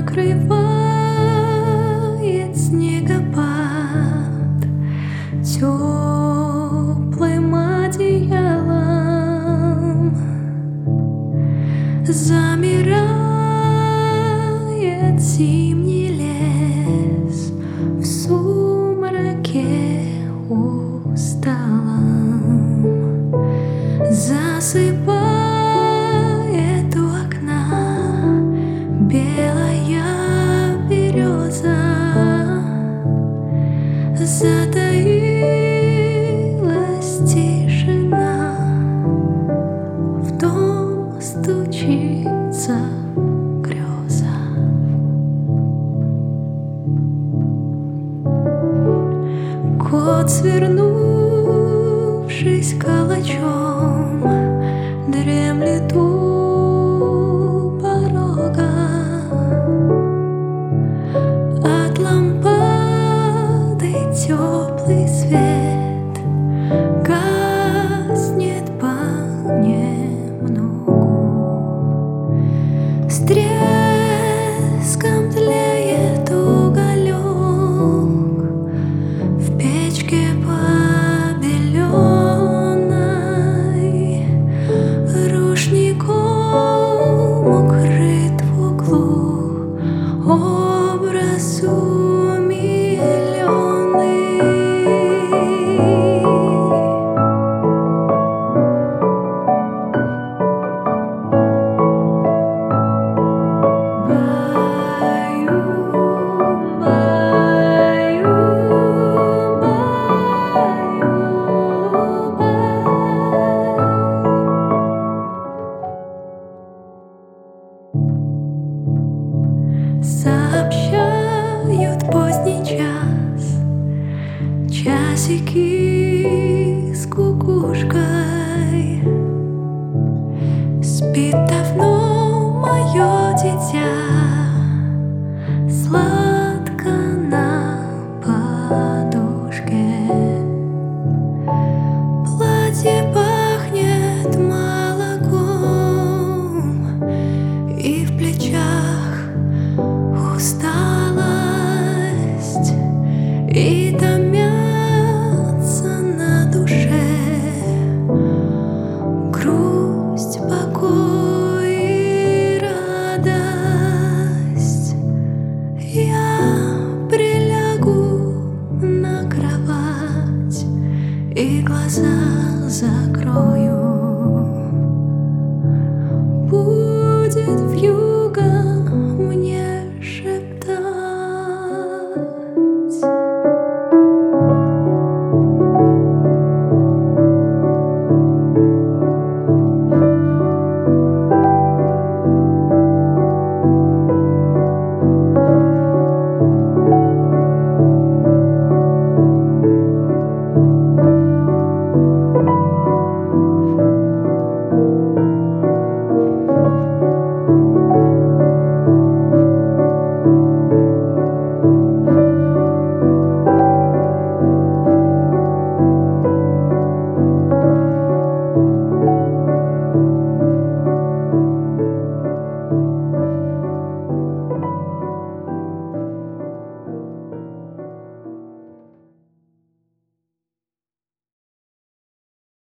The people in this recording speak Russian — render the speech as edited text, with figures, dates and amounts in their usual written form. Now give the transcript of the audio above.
накрывает снегопад теплым одеялом, замирает зимний лес в сумраке усталом, засыпает у окна белая береза, затаилась тишина, в дом стучится греза. Кот, свернувшись калачом, дремлет у порога. От лампады теплый свет гаснет понемногу. С треском тлеет уголек в печке побеленной, рушником укрыт в углу образ умиленный. Сообщают поздний час часики с кукушкой. Спит давно мое дитя, сладко на подушке. Платье пахнет молоком, и в плечах усталость, и томятся на душе грусть, покой и радость. Я прилягу на кровать и глаза закрою. Будет вьюг